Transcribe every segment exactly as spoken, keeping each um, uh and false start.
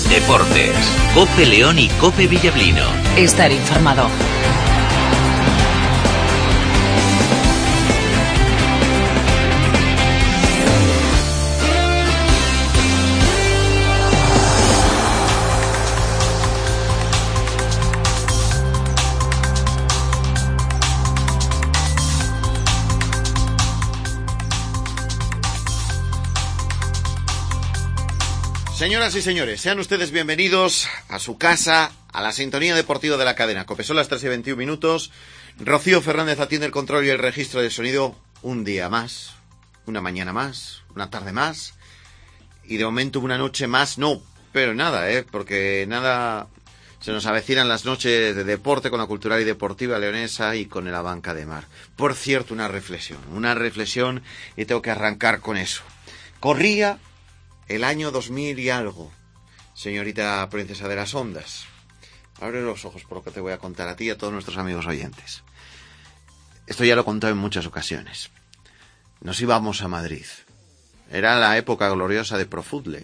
Deportes. COPE León y COPE Villablino. Estar informado. Señoras y señores, sean ustedes bienvenidos a su casa, a la sintonía deportiva de la cadena COPE. Son las tres y veintiún minutos. Rocío Fernández atiende el control y el registro de sonido un día más, una mañana más, una tarde más y de momento una noche más. No, pero nada, ¿eh? Porque nada, se nos avecinan las noches de deporte con la cultural y deportiva leonesa y con la banca de mar. Por cierto, una reflexión, una reflexión y tengo que arrancar con eso. Corría el año dos mil y algo, señorita princesa de las ondas. Abre los ojos por lo que te voy a contar a ti y a todos nuestros amigos oyentes. Esto ya lo he contado en muchas ocasiones. Nos íbamos a Madrid. Era la época gloriosa de Profutle.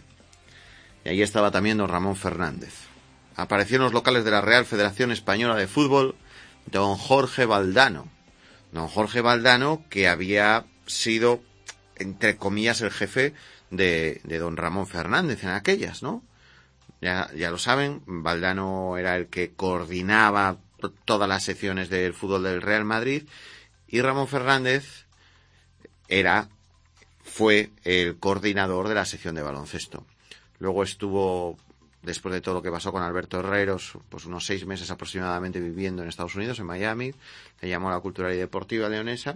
Y ahí estaba también don Ramón Fernández. Apareció en los locales de la Real Federación Española de Fútbol don Jorge Valdano. Don Jorge Valdano, que había sido, entre comillas, el jefe De, de don Ramón Fernández en aquellas, ¿no? Ya, ya lo saben, Valdano era el que coordinaba todas las secciones del fútbol del Real Madrid y Ramón Fernández era, fue el coordinador de la sección de baloncesto. Luego estuvo, después de todo lo que pasó con Alberto Herreros, pues unos seis meses aproximadamente viviendo en Estados Unidos, en Miami, le llamó a la Cultural y Deportiva Leonesa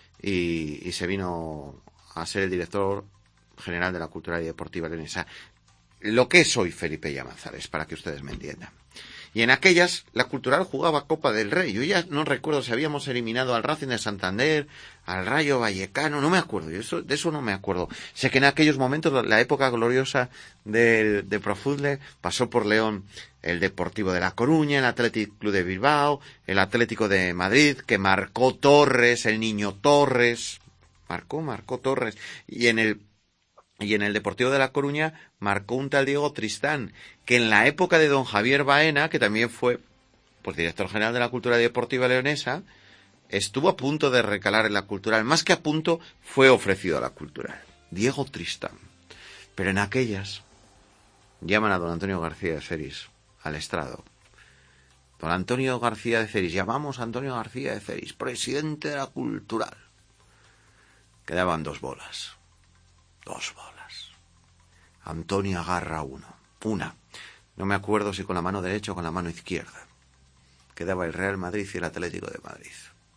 y, y se vino a ser el director general de la Cultural y Deportiva Leonesa, lo que es hoy Felipe Llamazares, para que ustedes me entiendan. Y en aquellas, la Cultural jugaba Copa del Rey. Yo ya no recuerdo si habíamos eliminado al Racing de Santander, al Rayo Vallecano, no me acuerdo, yo eso, de eso no me acuerdo. Sé que en aquellos momentos, la época gloriosa del, de Profutle, pasó por León el Deportivo de La Coruña, el Athletic Club de Bilbao, el Atlético de Madrid, que marcó Torres, el niño Torres, marcó, marcó Torres, y en el Y en el Deportivo de La Coruña marcó un tal Diego Tristán, que en la época de don Javier Baena, que también fue pues director general de la Cultural y Deportiva Leonesa, estuvo a punto de recalar en la Cultural. Más que a punto, fue ofrecido a la Cultural. Diego Tristán. Pero en aquellas llaman a don Antonio García de Ceris al estrado. Don Antonio García de Ceris, llamamos a Antonio García de Ceris, presidente de la Cultural. Quedaban dos bolas. Dos bolas. Antonio agarra uno. Una. No me acuerdo si con la mano derecha o con la mano izquierda. Quedaba el Real Madrid y el Atlético de Madrid.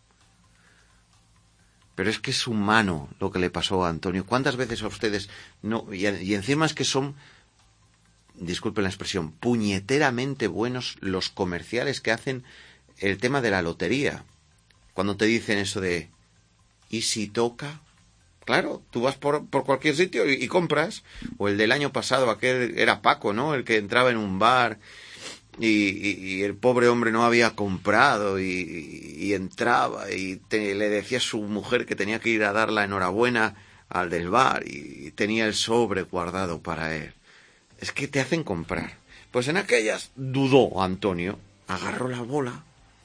Pero es que es humano lo que le pasó a Antonio. ¿Cuántas veces a ustedes no? Y, y encima es que son, disculpen la expresión, puñeteramente buenos los comerciales que hacen el tema de la lotería. Cuando te dicen eso de ¿y si toca? Claro, tú vas por, por cualquier sitio y, y compras. O el del año pasado, aquel era Paco, ¿no? El que entraba en un bar y, y, y el pobre hombre no había comprado y, y, y entraba y te, le decía a su mujer que tenía que ir a dar la enhorabuena al del bar y tenía el sobre guardado para él. Es que te hacen comprar. Pues en aquellas dudó Antonio, agarró la bola,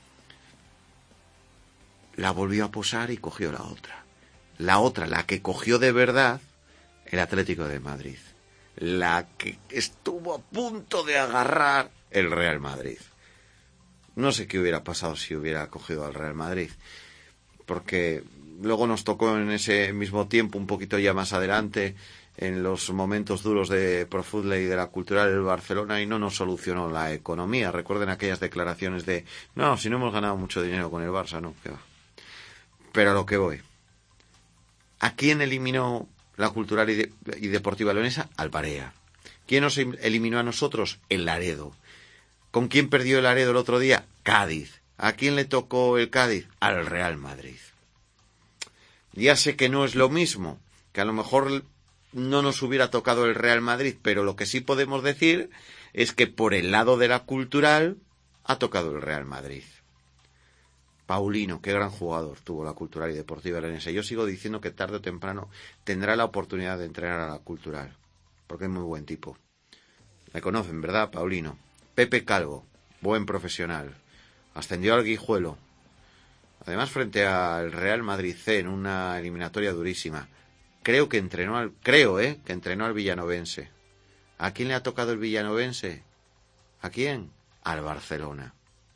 la volvió a posar y cogió la otra. La otra, la que cogió de verdad, el Atlético de Madrid. La que estuvo a punto de agarrar el Real Madrid. No sé qué hubiera pasado si hubiera cogido al Real Madrid. Porque luego nos tocó en ese mismo tiempo, un poquito ya más adelante, en los momentos duros de Profutle y de la Cultural del Barcelona, y no nos solucionó la economía. Recuerden aquellas declaraciones de, no, si no hemos ganado mucho dinero con el Barça, no, qué va. Pero a lo que voy. ¿A quién eliminó la Cultural y, de, y Deportiva Leonesa? Al Barea. ¿Quién nos eliminó a nosotros? El Laredo. ¿Con quién perdió el Laredo el otro día? Cádiz. ¿A quién le tocó el Cádiz? Al Real Madrid. Ya sé que no es lo mismo, que a lo mejor no nos hubiera tocado el Real Madrid, pero lo que sí podemos decir es que por el lado de la Cultural ha tocado el Real Madrid. Paulino, qué gran jugador tuvo la Cultural y Deportiva Leonesa. Yo sigo diciendo que tarde o temprano tendrá la oportunidad de entrenar a la Cultural, porque es muy buen tipo. Me conocen, ¿verdad, Paulino? Pepe Calvo, buen profesional. Ascendió al Guijuelo. Además, frente al Real Madrid C en una eliminatoria durísima. Creo que entrenó al, creo, eh, que entrenó al villanovense. ¿A quién le ha tocado el villanovense? ¿A quién? Al Barcelona.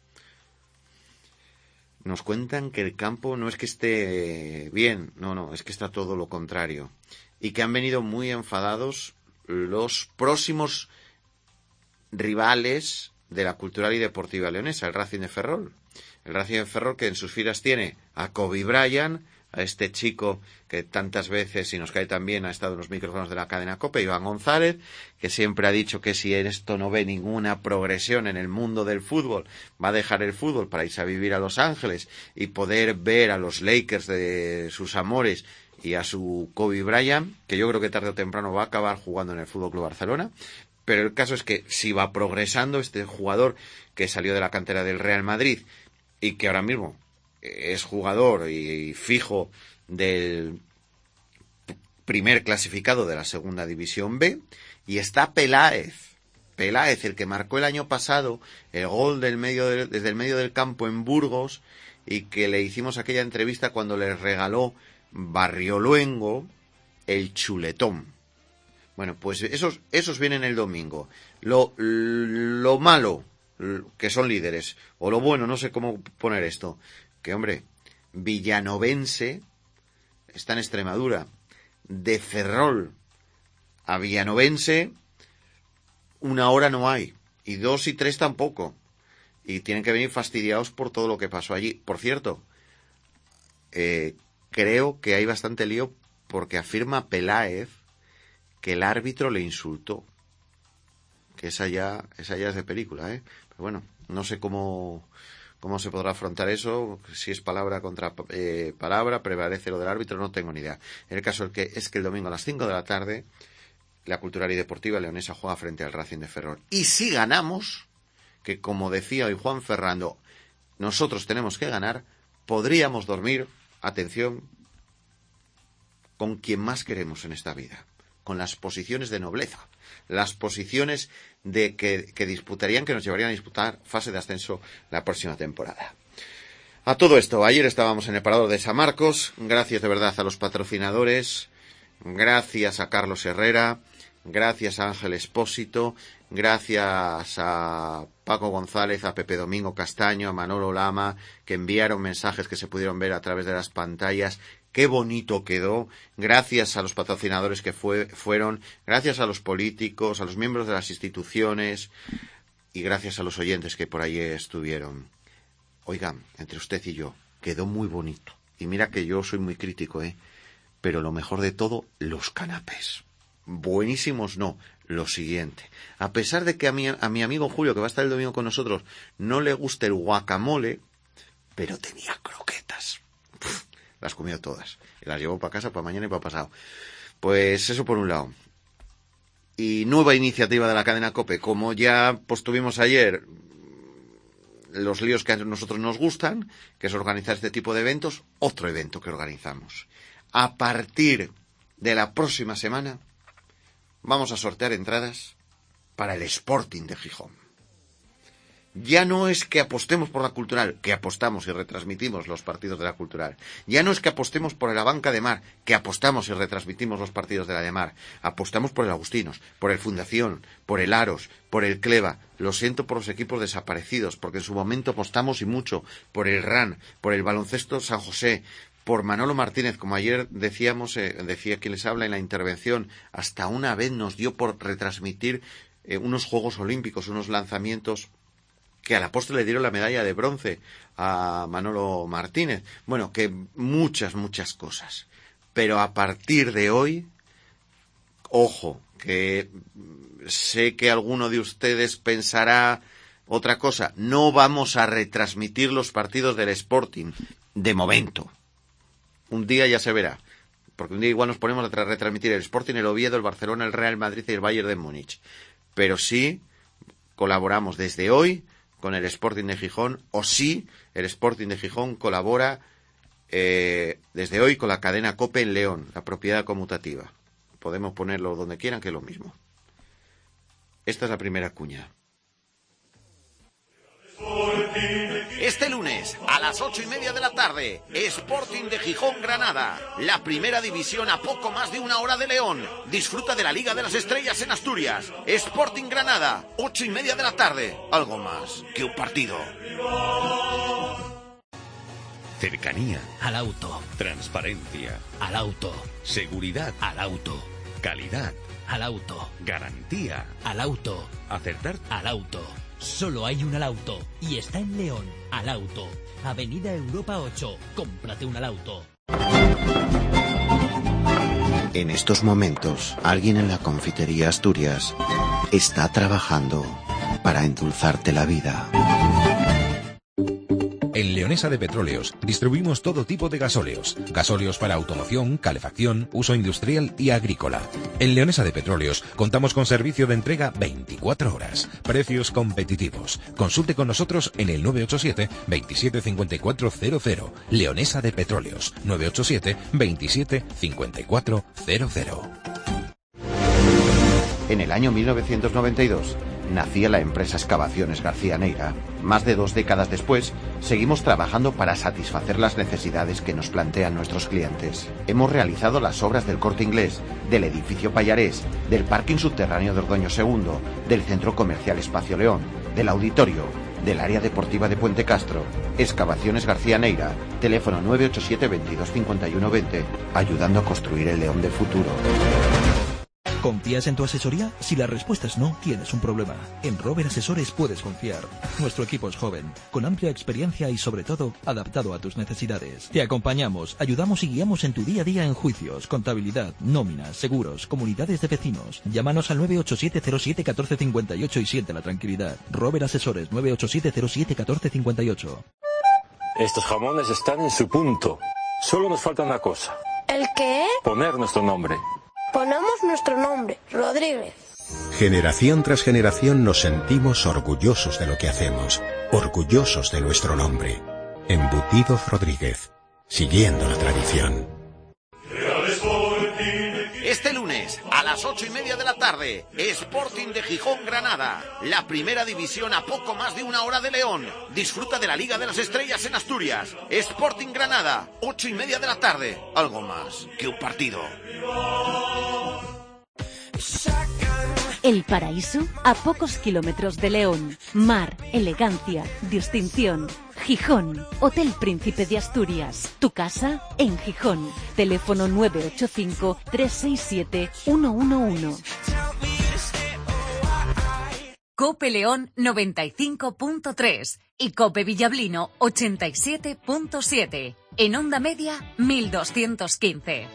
Nos cuentan que el campo no es que esté bien, no, no, es que está todo lo contrario. Y que han venido muy enfadados los próximos rivales de la Cultural y Deportiva Leonesa, el Racing de Ferrol. El Racing de Ferrol, que en sus filas tiene a Kobe Bryant, a este chico que tantas veces, y nos cae también, ha estado en los micrófonos de la cadena COPE, Iván González, que siempre ha dicho que si en esto no ve ninguna progresión en el mundo del fútbol, va a dejar el fútbol para irse a vivir a Los Ángeles y poder ver a los Lakers de sus amores y a su Kobe Bryant, que yo creo que tarde o temprano va a acabar jugando en el Fútbol Club Barcelona. Pero el caso es que si va progresando este jugador que salió de la cantera del Real Madrid y que ahora mismo es jugador y fijo del primer clasificado de la segunda división B, y está Peláez, Peláez, el que marcó el año pasado el gol del medio de, desde el medio del campo en Burgos, y que le hicimos aquella entrevista cuando le regaló Barrioluengo el chuletón. Bueno, pues esos, esos vienen el domingo. Lo, lo malo, que son líderes, o lo bueno, no sé cómo poner esto, que hombre, Villanovense está en Extremadura, de Ferrol a Villanovense una hora no hay, y dos y tres tampoco, y tienen que venir fastidiados por todo lo que pasó allí. Por cierto, eh, creo que hay bastante lío porque afirma Peláez que el árbitro le insultó, que esa ya, esa ya es de película, ¿eh? Pero bueno, no sé cómo... ¿Cómo se podrá afrontar eso? Si es palabra contra eh, palabra, prevalece lo del árbitro, no tengo ni idea. El caso es que, es que el domingo a las cinco de la tarde, la Cultural y Deportiva Leonesa juega frente al Racing de Ferrol. Y si ganamos, que como decía hoy Juan Ferrando, nosotros tenemos que ganar, podríamos dormir, atención, con quien más queremos en esta vida, con las posiciones de nobleza, las posiciones de que, que disputarían, que nos llevarían a disputar fase de ascenso la próxima temporada. A todo esto, ayer estábamos en el Parador de San Marcos, gracias de verdad a los patrocinadores, gracias a Carlos Herrera, gracias a Ángel Espósito, gracias a Paco González, a Pepe Domingo Castaño, a Manolo Lama, que enviaron mensajes que se pudieron ver a través de las pantallas. Qué bonito quedó, gracias a los patrocinadores que fue, fueron, gracias a los políticos, a los miembros de las instituciones y gracias a los oyentes que por ahí estuvieron. Oigan, entre usted y yo, quedó muy bonito. Y mira que yo soy muy crítico, ¿eh? Pero lo mejor de todo, los canapés. Buenísimos no, lo siguiente. A pesar de que a mi, a mi amigo Julio, que va a estar el domingo con nosotros, no le guste el guacamole, pero tenía croquetas. Puf, las comió todas. Y las llevó para casa, para mañana y para pasado. Pues eso por un lado. Y nueva iniciativa de la cadena COPE. Como ya pues tuvimos ayer los líos que a nosotros nos gustan, que es organizar este tipo de eventos, otro evento que organizamos. A partir de la próxima semana vamos a sortear entradas para el Sporting de Gijón. Ya no es que apostemos por la Cultural, que apostamos y retransmitimos los partidos de la Cultural. Ya no es que apostemos por la Banca de Mar, que apostamos y retransmitimos los partidos de la de Mar. Apostamos por el Agustinos, por el Fundación, por el Aros, por el Cleva. Lo siento por los equipos desaparecidos, porque en su momento apostamos y mucho por el R A N, por el Baloncesto San José, por Manolo Martínez, como ayer decíamos, eh, decía quien les habla en la intervención, hasta una vez nos dio por retransmitir eh, unos Juegos Olímpicos, unos lanzamientos que a la postre le dieron la medalla de bronce a Manolo Martínez. Bueno, que muchas, muchas cosas. Pero a partir de hoy, ojo, que sé que alguno de ustedes pensará otra cosa. No vamos a retransmitir los partidos del Sporting, de momento. Un día ya se verá. Porque un día igual nos ponemos a retransmitir el Sporting, el Oviedo, el Barcelona, el Real Madrid y el Bayern de Múnich. Pero sí colaboramos desde hoy con el Sporting de Gijón, o sí, el Sporting de Gijón colabora eh, desde hoy con la cadena COPE en León, la propiedad conmutativa. Podemos ponerlo donde quieran, que es lo mismo. Esta es la primera cuña. Este lunes, a las ocho y media de la tarde, Sporting de Gijón Granada. La primera división a poco más de una hora de León. Disfruta de la Liga de las Estrellas en Asturias. Sporting Granada, ocho y media de la tarde. Algo más que un partido. Cercanía. Al auto. Transparencia. Al auto. Seguridad. Al auto. Calidad. Al auto. Garantía. Al auto. Acertar. Al auto. Solo hay un Alauto y está en León. Alauto. Avenida Europa ocho. Cómprate un Alauto. En estos momentos, alguien en la confitería Asturias está trabajando para endulzarte la vida. En Leonesa de Petróleos distribuimos todo tipo de gasóleos. Gasóleos para automoción, calefacción, uso industrial y agrícola. En Leonesa de Petróleos contamos con servicio de entrega veinticuatro horas. Precios competitivos. Consulte con nosotros en el nueve ocho siete, veintisiete cincuenta y cuatro cero cero. Leonesa de Petróleos. nueve ocho siete, veintisiete cincuenta y cuatro cero cero. En el año mil novecientos noventa y dos nacía la empresa Excavaciones García Neira. Más de dos décadas después, seguimos trabajando para satisfacer las necesidades que nos plantean nuestros clientes. Hemos realizado las obras del Corte Inglés, del edificio Payarés, del parking subterráneo de Ordoño segundo, del centro comercial Espacio León, del auditorio, del área deportiva de Puente Castro. Excavaciones García Neira, teléfono nueve ocho siete, veintidós cincuenta y uno veinte, ayudando a construir el León del futuro. ¿Confías en tu asesoría? Si la respuesta es no, tienes un problema. En Rober Asesores puedes confiar. Nuestro equipo es joven, con amplia experiencia y sobre todo, adaptado a tus necesidades. Te acompañamos, ayudamos y guiamos en tu día a día en juicios, contabilidad, nóminas, seguros, comunidades de vecinos. Llámanos al nueve ocho siete, cero siete, uno cuatro cinco ocho y siente la tranquilidad. Rober Asesores, nueve ocho siete, cero siete, uno cuatro cinco ocho. Estos jamones están en su punto. Solo nos falta una cosa. ¿El qué? Poner nuestro nombre. Ponemos nuestro nombre, Rodríguez. Generación tras generación nos sentimos orgullosos de lo que hacemos, orgullosos de nuestro nombre. Embutidos Rodríguez, siguiendo la tradición. Este lunes, a las ocho y media de la tarde, Sporting de Gijón Granada. La primera división a poco más de una hora de León. Disfruta de la Liga de las Estrellas en Asturias. Sporting Granada, ocho y media de la tarde. Algo más que un partido. El Paraíso, a pocos kilómetros de León. Mar, elegancia, distinción. Gijón, Hotel Príncipe de Asturias. Tu casa en Gijón. Teléfono nueve ocho cinco, tres seis siete, uno uno uno. Cope León noventa y cinco punto tres y Cope Villablino ochenta y siete punto siete. En onda media mil doscientos quince.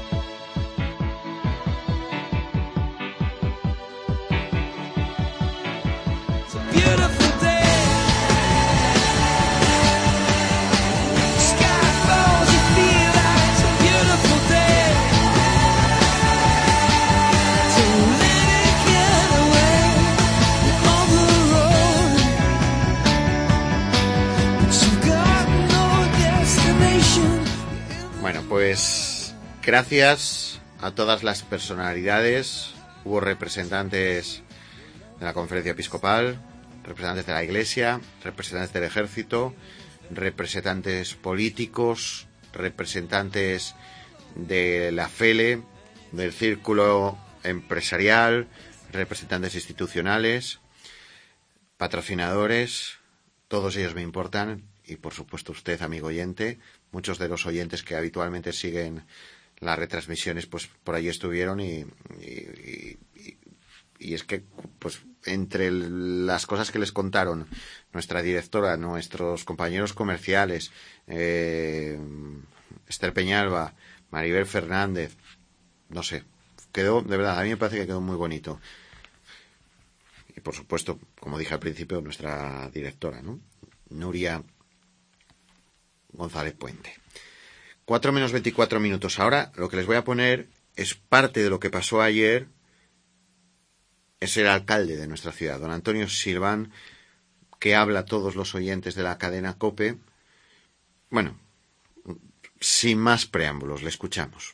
Bueno, pues gracias a todas las personalidades. Hubo representantes de la Conferencia Episcopal, representantes de la Iglesia, representantes del Ejército, representantes políticos, representantes de la F E L E, del Círculo Empresarial, representantes institucionales, patrocinadores. Todos ellos me importan y, por supuesto, usted, amigo oyente. Muchos de los oyentes que habitualmente siguen las retransmisiones, pues por allí estuvieron y, y, y, y es que, pues, entre las cosas que les contaron nuestra directora, nuestros compañeros comerciales, eh, Esther Peñalba, Maribel Fernández, no sé, quedó, de verdad, a mí me parece que quedó muy bonito. Y, por supuesto, como dije al principio, nuestra directora, ¿no? Nuria González Puente. Cuatro menos veinticuatro minutos. Ahora lo que les voy a poner es parte de lo que pasó ayer. Es el alcalde de nuestra ciudad, don Antonio Silván, que habla a todos los oyentes de la cadena COPE. Bueno, sin más preámbulos, le escuchamos.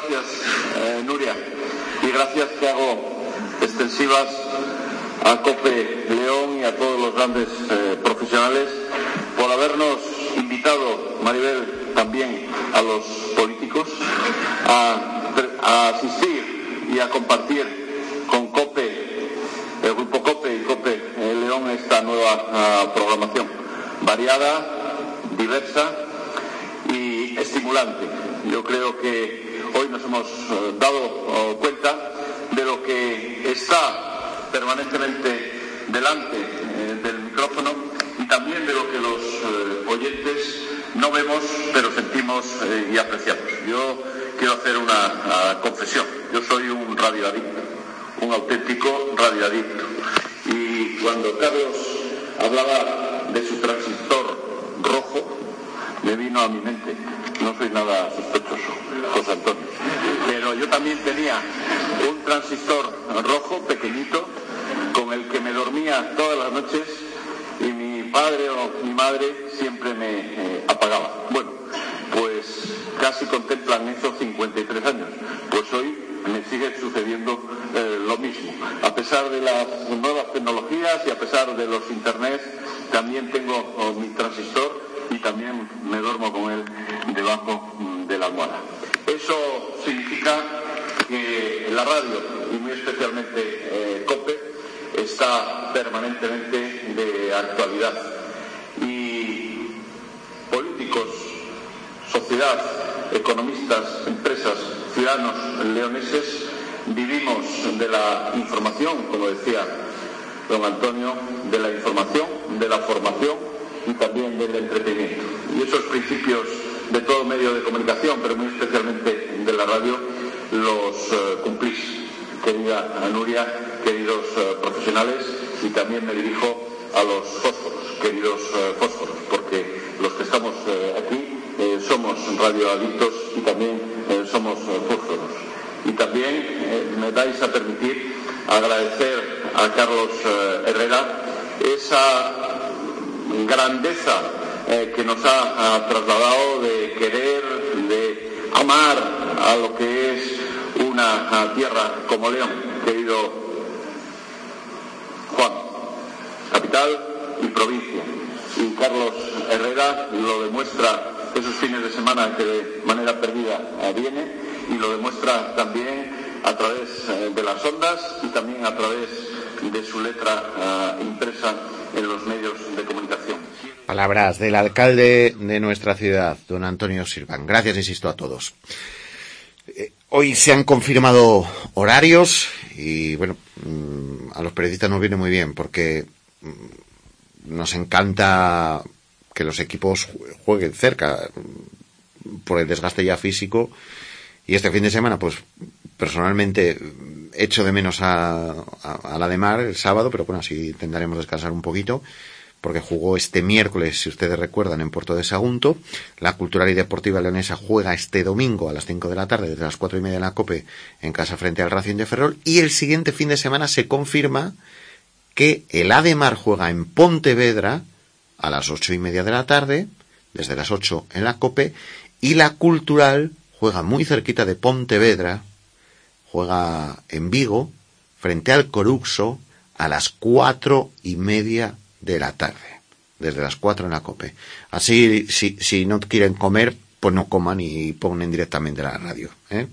gracias, eh, Nuria, y gracias que hago extensivas a COPE León y a todos los grandes eh, profesionales por habernos invitado, Maribel, también a los políticos a, a asistir y a compartir con COPE, el grupo COPE y COPE eh, León, esta nueva uh, programación variada, diversa y estimulante. Yo creo que hoy nos hemos uh, dado uh, cuenta de lo que está permanentemente delante eh, del micrófono y también de lo que los eh, oyentes no vemos pero sentimos eh, y apreciamos. Yo quiero hacer una uh, confesión. Yo soy un radioadicto, un auténtico radioadicto. Y cuando Carlos hablaba de su transistor rojo, me vino a mi mente, no soy nada sospechoso, José Antonio, pero yo también tenía un transistor rojo pequeñito con el que me dormía todas las noches y mi padre o mi madre siempre me eh, apagaba. Bueno, pues casi contemplan esos cincuenta y tres años, pues hoy me sigue sucediendo eh, lo mismo. A pesar de las nuevas tecnologías y a pesar de los internet, también tengo oh, mi transistor y también me duermo con él debajo mm, de la almohada. Eso significa que la radio, y muy especialmente eh, COPE, está permanentemente de actualidad. Y políticos, sociedad, economistas, empresas, ciudadanos leoneses, vivimos de la información, como decía don Antonio, de la información, de la formación y también del entretenimiento. Y esos principios de todo medio de comunicación, pero muy especialmente de la radio, los uh, cumplís, querida Nuria, queridos uh, profesionales, y también me dirijo a los fósforos, queridos uh, fósforos, porque los que estamos uh, aquí eh, somos radioadictos y también eh, somos uh, fósforos. Y también eh, me dais a permitir agradecer a Carlos uh, Herrera esa grandeza eh, que nos ha, ha trasladado de querer, de amar a lo que es una tierra como León, querido Juan, capital y provincia. Y Carlos Herrera lo demuestra esos fines de semana que de manera perdida viene, y lo demuestra también a través eh, de las ondas y también a través de su letra uh, impresa en los medios de comunicación. Palabras del alcalde de nuestra ciudad, don Antonio Sirván. Gracias, insisto, a todos. Eh, hoy se han confirmado horarios y, bueno, mmm, a los periodistas nos viene muy bien porque mmm, nos encanta que los equipos jueguen cerca por el desgaste ya físico, y este fin de semana, pues, personalmente echo de menos a, a, a la de Mar el sábado, pero bueno, así intentaremos descansar un poquito, porque jugó este miércoles, si ustedes recuerdan, en Puerto de Sagunto. La Cultural y Deportiva Leonesa juega este domingo a las cinco de la tarde, desde las cuatro y media en la COPE, en casa frente al Racing de Ferrol, y el siguiente fin de semana se confirma que el Ademar juega en Pontevedra a las ocho y media de la tarde, desde las ocho en la COPE, y la Cultural juega muy cerquita de Pontevedra, juega en Vigo, frente al Coruxo, a las cuatro y media de la tarde, desde las cuatro en la COPE. Así, si, si no quieren comer, pues no coman y ponen directamente la radio, ¿eh?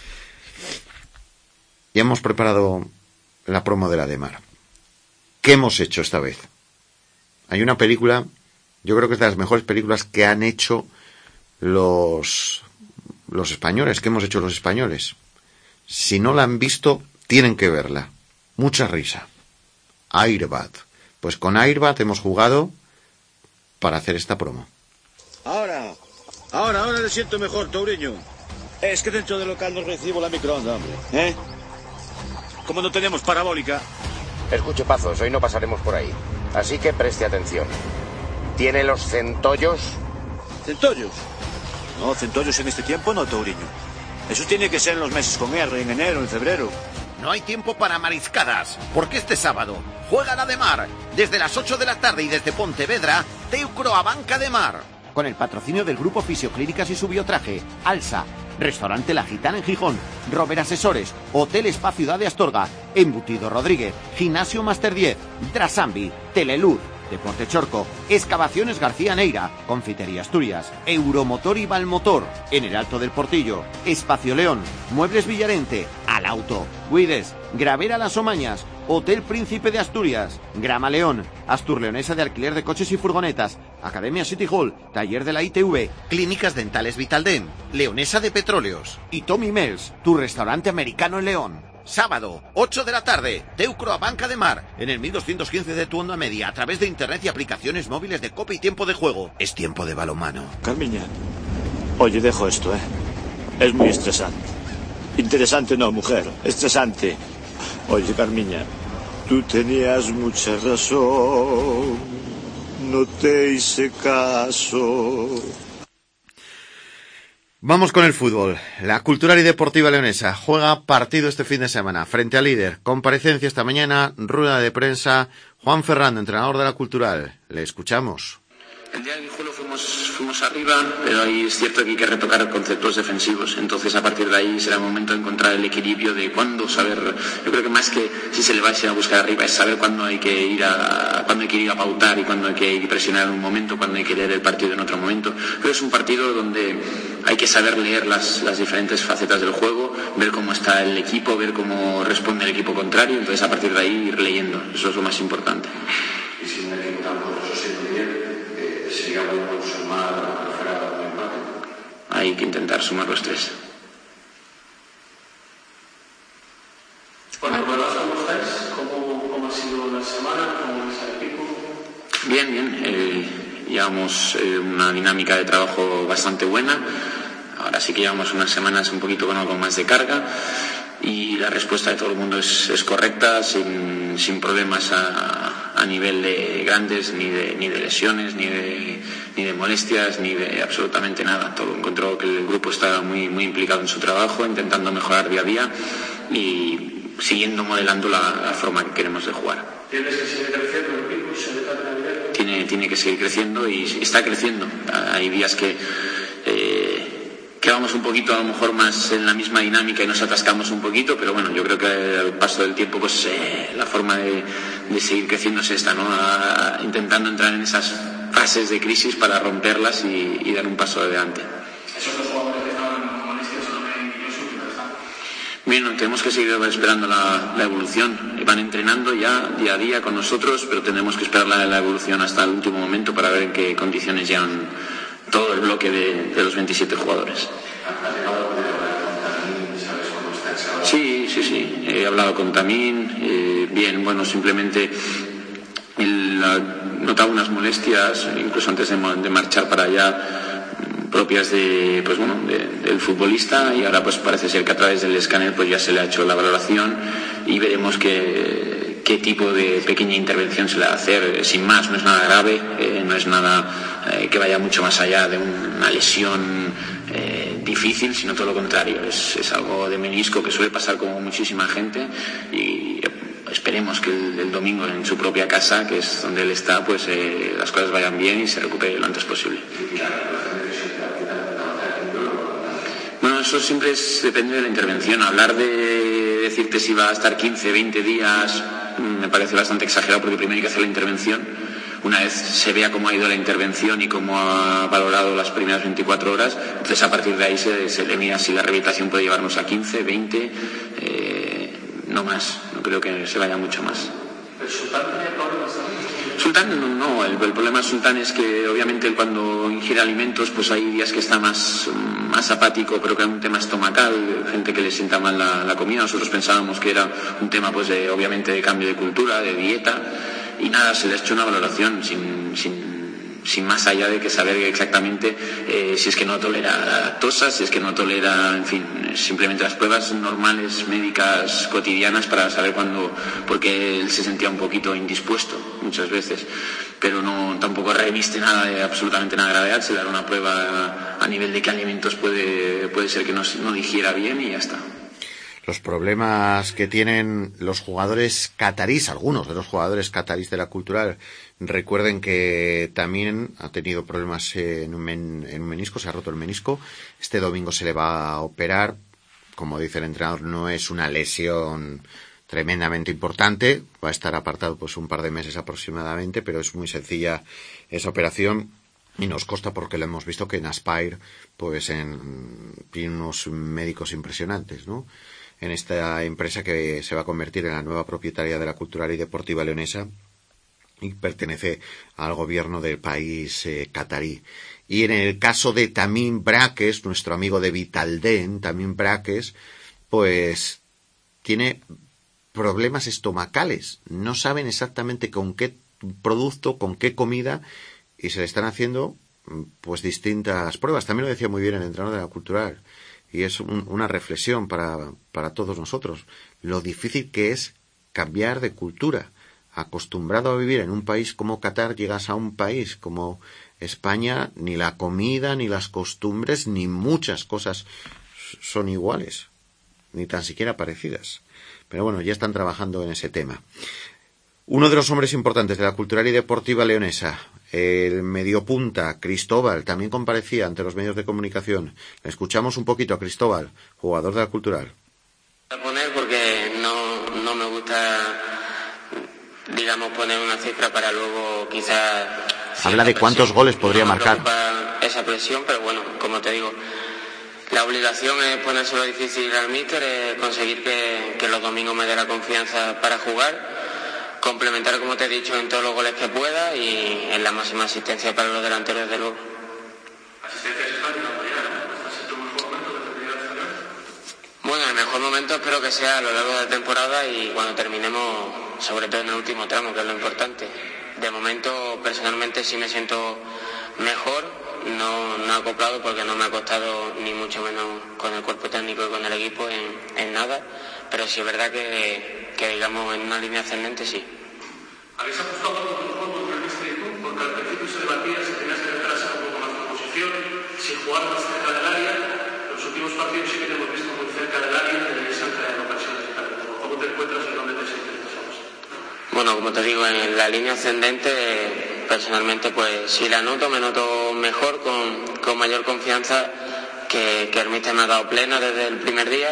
Ya hemos preparado la promo de la Ademar. ¿Qué hemos hecho esta vez? Hay una película, yo creo que es de las mejores películas que han hecho los, los españoles, que hemos hecho los españoles. Si no la han visto, tienen que verla. Mucha risa. Airbag. Pues con Airbag hemos jugado para hacer esta promo. Ahora, ahora, ahora le siento mejor, Toureño. Es que dentro del local no recibo la microonda, hombre. ¿Eh? Como no tenemos parabólica. Escuche, Pazos, hoy no pasaremos por ahí. Así que preste atención. ¿Tiene los centollos? ¿Centollos? No, centollos en este tiempo no, Toureño. Eso tiene que ser en los meses con R, en enero, en febrero. No hay tiempo para mariscadas, porque este sábado juega la de Mar, desde las ocho de la tarde y desde Pontevedra, Teucro a Banca de Mar. Con el patrocinio del Grupo Fisioclínicas y su Biotraje, Alsa, Restaurante La Gitana en Gijón, Robert Asesores, Hotel Spa Ciudad de Astorga, Embutido Rodríguez, Gimnasio Master diez, Drasambi, Teleluz, Deporte Chorco, Excavaciones García Neira, Confitería Asturias, Euromotor y Valmotor, en el Alto del Portillo, Espacio León, Muebles Villarente, Al Auto, Guides, Gravera Las Omañas, Hotel Príncipe de Asturias, Grama León, Astur Leonesa de alquiler de coches y furgonetas, Academia City Hall, Taller de la I T V, Clínicas Dentales Vitaldent, Leonesa de Petróleos y Tommy Mills, tu restaurante americano en León. Sábado, ocho de la tarde, Teucro a Banca de Mar, en el mil doscientos quince de tu onda media, a través de internet y aplicaciones móviles de Cope y Tiempo de Juego. Es tiempo de balonmano. Carmiña, oye, dejo esto, ¿eh? Es muy estresante. Interesante no, mujer, estresante. Oye, Carmiña, tú tenías mucha razón, no te hice caso. Vamos con el fútbol. La Cultural y Deportiva Leonesa juega partido este fin de semana frente al líder. Comparecencia esta mañana, rueda de prensa. Juan Ferrando, entrenador de la Cultural. Le escuchamos. El día del Guijuelo fuimos, fuimos arriba, pero ahí es cierto que hay que retocar conceptos defensivos. Entonces, a partir de ahí será el momento de encontrar el equilibrio de cuándo saber. Yo creo que más que si se le va a ir a buscar arriba es saber cuándo hay que ir a cuándo hay que ir a pautar y cuándo hay que ir a presionar en un momento, cuándo hay que leer el partido en otro momento. Pero es un partido donde hay que saber leer las, las diferentes facetas del juego, ver cómo está el equipo, ver cómo responde el equipo contrario. Entonces, a partir de ahí ir leyendo. Eso es lo más importante. Y si un equipo tan poderoso siendo bien, sería bueno sumar fuera un empate. Hay que intentar sumar los tres. Bueno, ¿cómo estáis? ¿Cómo, ¿Cómo ha sido la semana? ¿Cómo es el equipo? Bien, bien. Eh, llevamos eh, una dinámica de trabajo bastante buena. Ahora sí que llevamos unas semanas un poquito con algo más de carga. Y la respuesta de todo el mundo es, es correcta, sin, sin problemas a, a nivel de grandes, ni de, ni de lesiones, ni de, ni de molestias, ni de absolutamente nada. Todo encontró que el grupo está muy, muy implicado en su trabajo, intentando mejorar día a día y siguiendo modelando la, la forma que queremos de jugar. ¿Tienes que seguir creciendo el equipo? ¿Se le da nivel? Tiene, tiene que seguir creciendo y está creciendo. Hay días que... Eh, que vamos un poquito a lo mejor más en la misma dinámica y nos atascamos un poquito, pero bueno, yo creo que al paso del tiempo pues eh, la forma de, de seguir creciendo es esta, ¿no? A, intentando entrar en esas fases de crisis para romperlas y, y dar un paso adelante. ¿Esos dos jugadores que estaban molestios también y eso qué pasa? Bien, tenemos que seguir esperando la, la evolución. Van entrenando ya día a día con nosotros, pero tenemos que esperar la, la evolución hasta el último momento para ver en qué condiciones llegan todo el bloque de, de los veintisiete jugadores. ¿Has llegado a poder hablar con Tamín? ¿Sabes cómo está el sábado? Sí, sí, sí. He hablado con Tamín. Eh, bien, bueno, simplemente él notaba unas molestias, incluso antes de, de marchar para allá, propias de, pues bueno, de, del futbolista, y ahora pues parece ser que a través del escáner pues ya se le ha hecho la valoración y veremos que qué tipo de pequeña intervención se le va a hacer. Sin más, no es nada grave, eh, no es nada eh, que vaya mucho más allá de una lesión eh, difícil, sino todo lo contrario. Es, es algo de menisco que suele pasar con muchísima gente y esperemos que el, el domingo en su propia casa, que es donde él está, pues eh, las cosas vayan bien y se recupere lo antes posible. Bueno, eso siempre es, depende de la intervención. Hablar de decirte si va a estar quince, veinte días me parece bastante exagerado, porque primero hay que hacer la intervención. Una vez se vea cómo ha ido la intervención y cómo ha valorado las primeras veinticuatro horas, entonces a partir de ahí se, se le mira si la rehabilitación puede llevarnos a quince, veinte, eh, no más. No creo que se vaya mucho más. ¿El Sultán tenía problemas también? Sultán no, no. El, el problema de Sultán es que obviamente él cuando ingiere alimentos pues hay días que está más, más apático, pero que hay un tema estomacal, gente que le sienta mal la, la comida. Nosotros pensábamos que era un tema pues de, obviamente de cambio de cultura, de dieta, y nada, se le ha hecho una valoración sin, sin, sin más allá de que saber exactamente eh, si es que no tolera lactosa, si es que no tolera, en fin, simplemente las pruebas normales médicas cotidianas para saber cuándo, porque él se sentía un poquito indispuesto muchas veces, pero no tampoco reviste nada de absolutamente nada de gravedad. Se le dará una prueba a nivel de qué alimentos puede, puede ser que no, no digiera bien y ya está. los problemas que tienen los jugadores catarís, algunos de los jugadores catarís de la Cultural. Recuerden que también ha tenido problemas en un, men, en un menisco, se ha roto el menisco. Este domingo se le va a operar. Como dice el entrenador, no es una lesión tremendamente importante. Va a estar apartado pues un par de meses aproximadamente, pero es muy sencilla esa operación. Y nos consta porque lo hemos visto que en Aspire pues en, tiene unos médicos impresionantes, ¿no? En esta empresa que se va a convertir en la nueva propietaria de la Cultural y Deportiva Leonesa y pertenece al gobierno del país eh, catarí. Y en el caso de Tamim Braques, nuestro amigo de Vitalden, Tamim Braques, pues tiene problemas estomacales. No saben exactamente con qué producto, con qué comida, y se le están haciendo pues distintas pruebas. También lo decía muy bien el entrenador de la Cultural, y es un, una reflexión para, para todos nosotros, lo difícil que es cambiar de cultura. Acostumbrado a vivir en un país como Qatar, llegas a un país como España, ni la comida, ni las costumbres, ni muchas cosas son iguales, ni tan siquiera parecidas. Pero bueno, ya están trabajando en ese tema. Uno de los hombres importantes de la Cultural y Deportiva Leonesa, el mediopunta Cristóbal, también comparecía ante los medios de comunicación. Le escuchamos un poquito a Cristóbal, jugador de la Cultural. Voy a poner porque no, no me gusta, digamos, poner una cifra para luego quizás... Habla de cuántos goles podría marcar. Esa presión, pero bueno, como te digo, la obligación es ponérselo difícil al míster, es conseguir que, que los domingos me dé la confianza para jugar, complementar, como te he dicho, en todos los goles que pueda y en la máxima asistencia para los delanteros, desde luego. ¿Asistencias están en la mañana? ¿Estás en tu mejor momento de terminar el año? Bueno, el mejor momento espero que sea a lo largo de la temporada y cuando terminemos, sobre todo en el último tramo, que es lo importante. De momento, personalmente, sí me siento mejor, no, no acoplado porque no me ha costado ni mucho menos con el cuerpo técnico y con el equipo en, en nada, pero sí es verdad que, que, digamos, en una línea ascendente sí. ¿Habéis ajustado algo con el juego entre el míster y tú? Porque al principio se debatía si tenías que retrasar un poco más tu posición, si jugar más cerca del área. Los últimos partidos sí que te hemos visto muy cerca del área y tenéis cerca en ocasiones y tal. ¿Cómo te encuentras y dónde te sientes? Bueno, como te digo, en la línea ascendente, personalmente, pues si la noto, me noto mejor, con, con mayor confianza, que, que el míster me ha dado plena desde el primer día.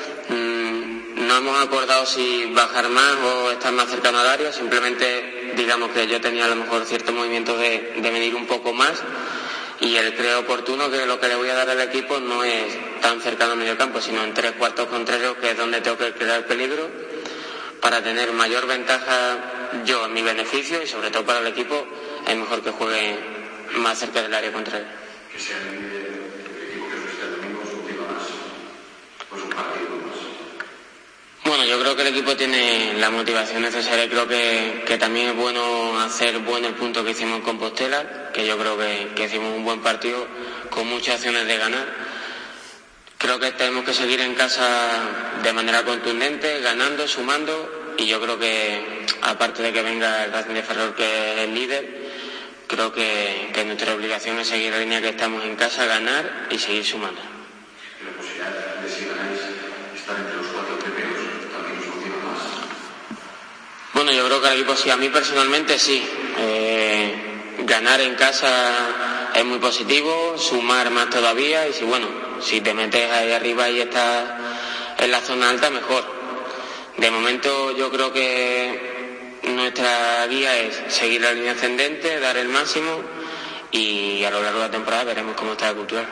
Mm, no hemos acordado si bajar más o estar más cercano al área, simplemente digamos que yo tenía a lo mejor ciertos movimientos de, de medir un poco más y él cree oportuno que lo que le voy a dar al equipo no es tan cercano al medio campo, sino en tres cuartos contrarios, que es donde tengo que crear peligro, para tener mayor ventaja yo en mi beneficio y sobre todo para el equipo es mejor que juegue más cerca del área contraria. Que sea el equipo que ofrece el domingo su motiva más, pues un partido más. Bueno, yo creo que el equipo tiene la motivación necesaria. Creo que, que también es bueno hacer bueno el punto que hicimos en Compostela, que yo creo que, que hicimos un buen partido con muchas opciones de ganar. Creo que tenemos que seguir en casa de manera contundente, ganando, sumando, y yo creo que, aparte de que venga el Racing de Ferrol, que es el líder, creo que, que nuestra obligación es seguir la línea que estamos en casa, ganar y seguir sumando. ¿Y la posibilidad de, si ganáis, estar entre los cuatro primeros también os motiva más? Bueno, yo creo que al equipo sí, a mí personalmente sí. Eh, ganar en casa es muy positivo, sumar más todavía, y si bueno, si te metes ahí arriba y estás en la zona alta, mejor. De momento yo creo que nuestra guía es seguir la línea ascendente, dar el máximo y a lo largo de la temporada veremos cómo está la Cultural.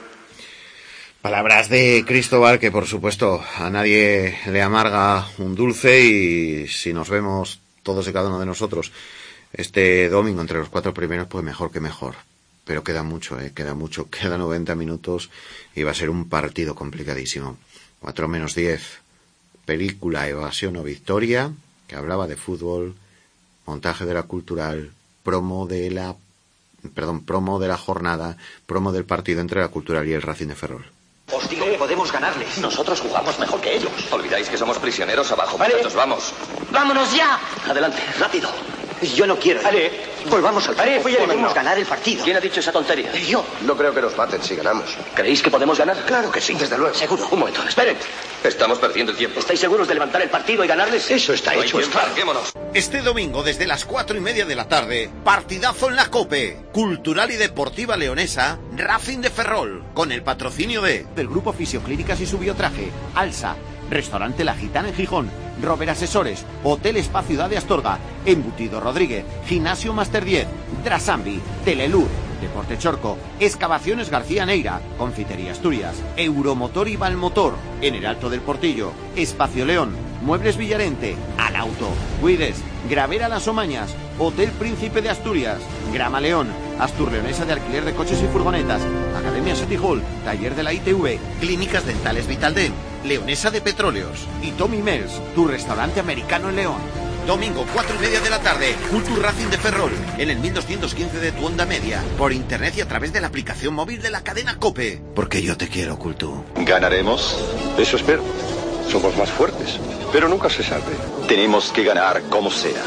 Palabras de Cristóbal, que por supuesto a nadie le amarga un dulce, y si nos vemos todos y cada uno de nosotros este domingo entre los cuatro primeros, pues mejor que mejor. Pero queda mucho, eh, queda mucho, queda noventa minutos y va a ser un partido complicadísimo. cuatro menos diez, película Evasión o Victoria, que hablaba de fútbol, montaje de la Cultural, promo de la, perdón, promo de la jornada, promo del partido entre la Cultural y el Racing de Ferrol. Os digo que podemos ganarles. Nosotros jugamos mejor que ellos. Olvidáis que somos prisioneros abajo. Vale. Muchachos, vamos. ¡Vámonos ya! Adelante, rápido. Yo no quiero. Vale. Volvamos al Vale, campo. Podemos ganar el partido. ¿Quién ha dicho esa tontería? Yo. No creo que nos maten si ganamos. ¿Creéis que podemos ganar? Claro que sí. Desde luego. Seguro. Un momento, esperen. Estamos perdiendo el tiempo. ¿Estáis seguros de levantar el partido y ganarles? Eso está No hecho, tiempo. larguémonos. Este domingo, desde las cuatro y media de la tarde, partidazo en la COPE, Cultural y Deportiva Leonesa, Racing de Ferrol, con el patrocinio de... del Grupo Fisioclínicas y su Biotraje, Alsa, Restaurante La Gitana en Gijón, Rover Asesores, Hotel Spa Ciudad de Astorga, Embutido Rodríguez, Gimnasio Master diez, Drasambi, Telelur, Deporte Chorco, Excavaciones García Neira, Confitería Asturias, Euromotor y Valmotor, en el Alto del Portillo, Espacio León, Muebles Villarente, Al Auto, Cuides, Gravera Las Omañas, Hotel Príncipe de Asturias, Grama León, Astur Leonesa de Alquiler de Coches y Furgonetas, Academia City Hall, Taller de la I T V, Clínicas Dentales Vitaldent, Leonesa de Petróleos y Tommy Mills, tu restaurante americano en León. Domingo, cuatro y media de la tarde, Cultur Racing de Ferrol, en el mil doscientos quince de tu onda media, por internet y a través de la aplicación móvil de la cadena COPE. Porque yo te quiero, Cultu. ¿Ganaremos? Eso espero. Somos más fuertes, pero nunca se sabe. Tenemos que ganar como sea.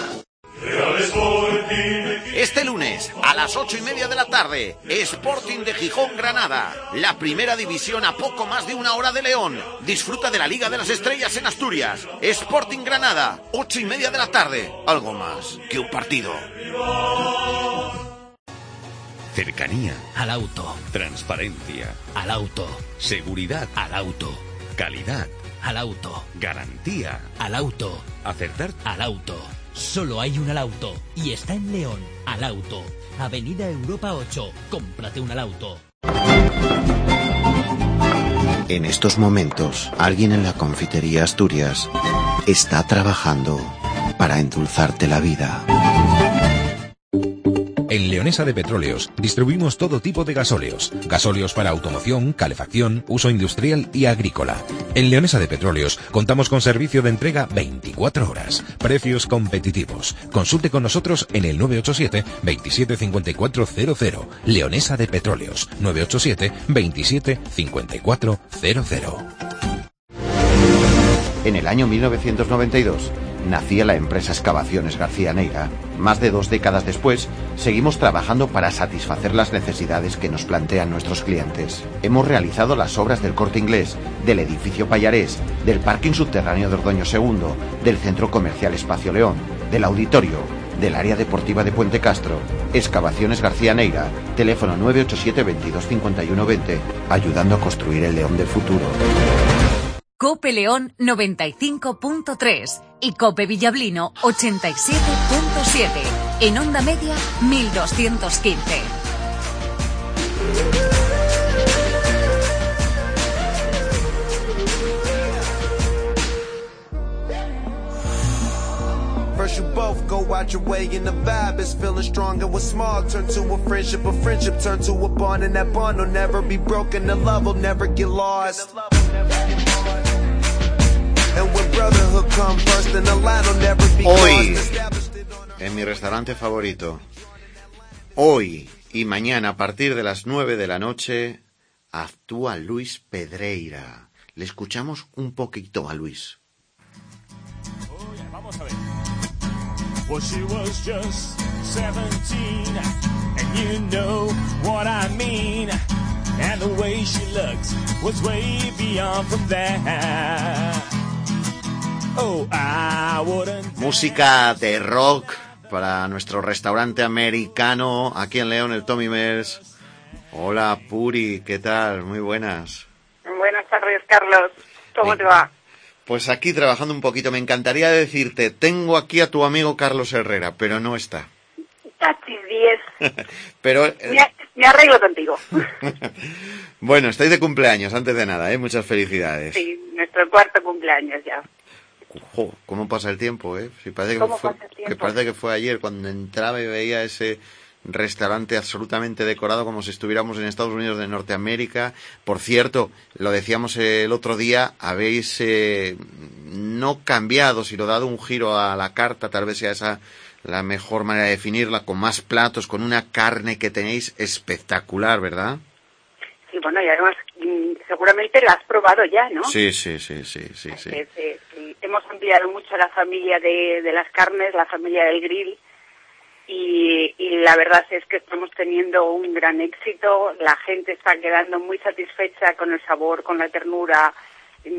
Este lunes, a las ocho y media de la tarde, Sporting de Gijón Granada, la primera división a poco más de una hora de León. Disfruta de la Liga de las Estrellas en Asturias. Sporting Granada, ocho y media de la tarde. Algo más que un partido. Cercanía. Al auto. Transparencia. Al auto. Seguridad. Al auto. Calidad. Al auto. Garantía. Al auto. Acertar. Al auto. Solo hay un Al Auto y está en León. Al Auto. Avenida Europa ocho. Cómprate un Al Auto. En estos momentos, alguien en la confitería Asturias está trabajando para endulzarte la vida. En Leonesa de Petróleos distribuimos todo tipo de gasóleos. Gasóleos para automoción, calefacción, uso industrial y agrícola. En Leonesa de Petróleos contamos con servicio de entrega veinticuatro horas. Precios competitivos. Consulte con nosotros en el nueve ocho siete, veintisiete cincuenta y cuatro cero cero. Leonesa de Petróleos. nueve ocho siete, veintisiete cincuenta y cuatro cero cero. En el año mil novecientos noventa y dos nacía la empresa Excavaciones García Neira. Más de dos décadas después, seguimos trabajando para satisfacer las necesidades que nos plantean nuestros clientes. Hemos realizado las obras del Corte Inglés, del edificio Payarés, del parking subterráneo de Ordoño segundo, del centro comercial Espacio León, del auditorio, del área deportiva de Puente Castro. Excavaciones García Neira, teléfono nueve ocho siete, veintidós cincuenta y uno veinte, ayudando a construir el León del futuro. COPE León noventa y cinco punto tres y COPE Villablino ochenta y siete punto siete. En onda media mil doscientos quince. First you both go out your way and the vibe is feeling strong, and what's small turn to a friendship, a friendship turn to a bond, and that bond will never be broken, the love will never get lost. Hoy, en mi restaurante favorito, hoy y mañana a partir de las nueve de la noche, actúa Luis Pedreira. Le escuchamos un poquito a Luis. Oye, vamos a ver. Well, she was just seventeen, and you know what I mean, and the way she looks was way beyond from that. Oh, I wouldn't... Música de rock para nuestro restaurante americano aquí en León, el Tommy Mills. Hola, Puri, ¿qué tal? Muy buenas. Buenas tardes, Carlos. ¿Cómo te va? Pues aquí trabajando un poquito. Me encantaría decirte, tengo aquí a tu amigo Carlos Herrera, pero no está. Casi diez. Pero me, me arreglo contigo. Bueno, estáis de cumpleaños, antes de nada, ¿eh? Muchas felicidades. Sí, nuestro cuarto cumpleaños ya. Jo, ¿cómo pasa el tiempo, eh? Si parece que fue, que parece que fue ayer cuando entraba y veía ese restaurante absolutamente decorado como si estuviéramos en Estados Unidos de Norteamérica. Por cierto, lo decíamos el otro día, habéis eh, no cambiado, sino dado un giro a la carta, tal vez sea esa la mejor manera de definirla, con más platos, con una carne que tenéis espectacular, ¿verdad? Sí, bueno, y además seguramente la has probado ya, ¿no? Sí, sí, sí, sí, sí, sí. Eh, eh, sí. Hemos ampliado mucho la familia de, de las carnes, la familia del grill, y, y la verdad es que estamos teniendo un gran éxito. La gente está quedando muy satisfecha con el sabor, con la ternura.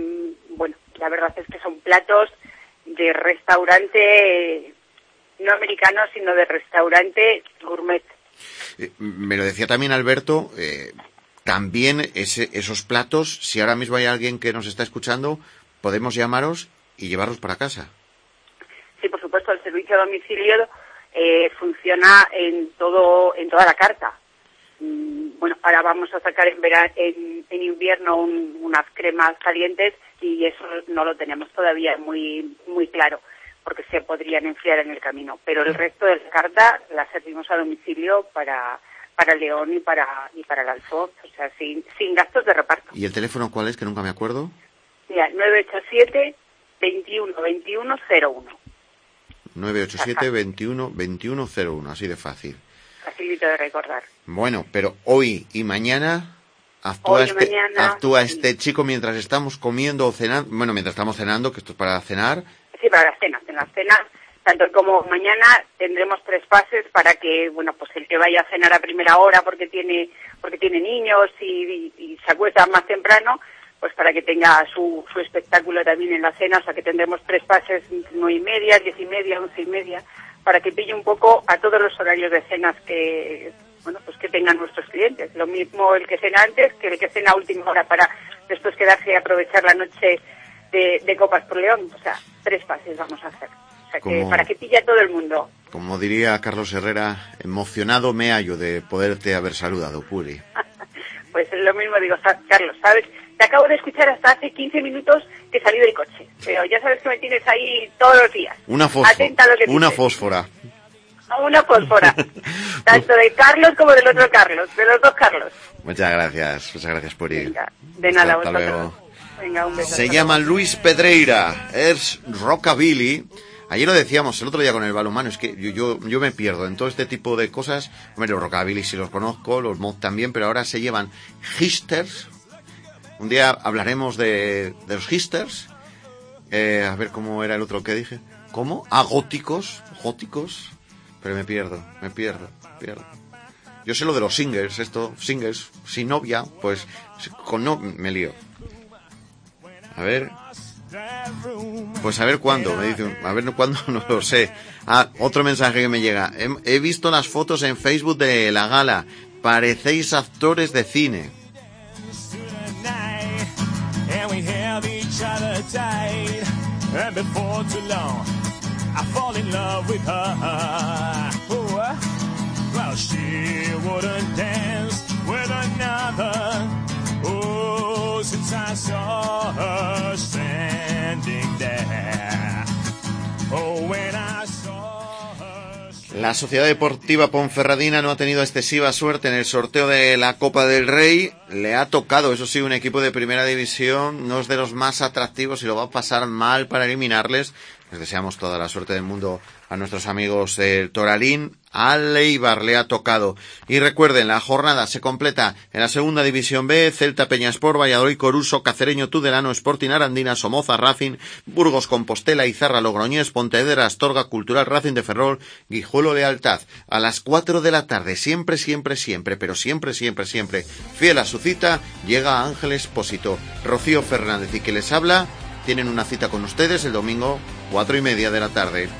bueno, la verdad es que son platos de restaurante, no americano, sino de restaurante gourmet. Eh, me lo decía también Alberto, eh, también ese, esos platos, si ahora mismo hay alguien que nos está escuchando, podemos llamaros y llevarlos para casa. Sí, por supuesto, el servicio a domicilio eh, funciona en todo, en toda la carta. Mm, bueno, ahora vamos a sacar en, vera, en, en invierno un, unas cremas calientes y eso no lo tenemos todavía muy, muy claro, porque se podrían enfriar en el camino. Pero el resto de la carta la servimos a domicilio para, para León y para, y para el Alfoz, o sea, sin, sin gastos de reparto. ¿Y el teléfono cuál es, que nunca me acuerdo? Mira, nueve ocho siete, veintiuno, veintiuno, cero uno. nueve ocho siete, veintiuno, veintiuno, cero uno, así de fácil. Facilito de recordar. Bueno, pero hoy y mañana actúa, Hoy y este, mañana, actúa sí. este chico mientras estamos comiendo o cenando. Bueno, mientras estamos cenando, que esto es para cenar. Sí, para las cenas. En las cenas, tanto como mañana, tendremos tres fases para que, bueno, pues el que vaya a cenar a primera hora porque tiene porque tiene niños y, y, y se acuesta más temprano, pues para que tenga su, su espectáculo también en la cena. O sea, que tendremos tres fases, nueve y media, diez y media, once y media, para que pille un poco a todos los horarios de cenas que, bueno, pues que tengan nuestros clientes. Lo mismo el que cena antes que el que cena a última hora, para después quedarse y aprovechar la noche de, de Copas por León. O sea, tres fases vamos a hacer. O sea, que Como- para que pille a todo el mundo. Como diría Carlos Herrera, emocionado me hallo de poderte haber saludado, Puri. Pues lo mismo digo, sa- Carlos, ¿sabes? Te acabo de escuchar hasta hace quince minutos que salí del coche. Pero ya sabes que me tienes ahí todos los días. Una fósfora. Atenta a lo que Una dices. fósfora. Una fósfora. Tanto de Carlos como del otro Carlos. De los dos Carlos. Muchas gracias, muchas gracias, Puri. De nada, Hasta vosotros. luego. Venga, un beso. Se hasta llama Luis Pedreira, es rockabilly. Ayer lo decíamos el otro día con el balonmano, es que yo, yo, yo me pierdo en todo este tipo de cosas. Hombre, los rockabilly sí los conozco, los mod también, pero ahora se llevan hipsters. Un día hablaremos de, de los hipsters. Eh, a ver cómo era el otro que dije. ¿Cómo? Ah, góticos, góticos. Pero me pierdo, me pierdo, me pierdo. Yo sé lo de los singers, esto, singers, sin novia, pues con no me lío. A ver. Pues a ver cuándo, me dice. A ver cuándo, no lo sé. Ah, otro mensaje que me llega. He, he visto las fotos en Facebook de la gala. Parecéis actores de cine. And we held each other tight. And before too long, I fall in love with her. Oh, well, she wouldn't dance with another. Oh, since I saw her standing there. Oh, when I saw her. La Sociedad Deportiva Ponferradina no ha tenido excesiva suerte en el sorteo de la Copa del Rey. Le ha tocado, eso sí, un equipo de primera división. No es de los más atractivos y lo va a pasar mal para eliminarles. Les deseamos toda la suerte del mundo a nuestros amigos del Toralín. Al Eibar le ha tocado. Y recuerden, la jornada se completa en la segunda división B. Celta, Peñaspor, Valladolid, Coruso, Cacereño, Tudelano, Sporting Arandina, Somoza, Racing, Burgos, Compostela, Izarra, Logroñés, Pontevedra, Astorga, Cultural, Racing de Ferrol, Guijuelo, Lealtad. A las cuatro de la tarde, siempre, siempre, siempre, pero siempre, siempre, siempre, fiel a su cita, llega Ángel Expósito. Rocío Fernández y que les habla, tienen una cita con ustedes el domingo, cuatro y media de la tarde.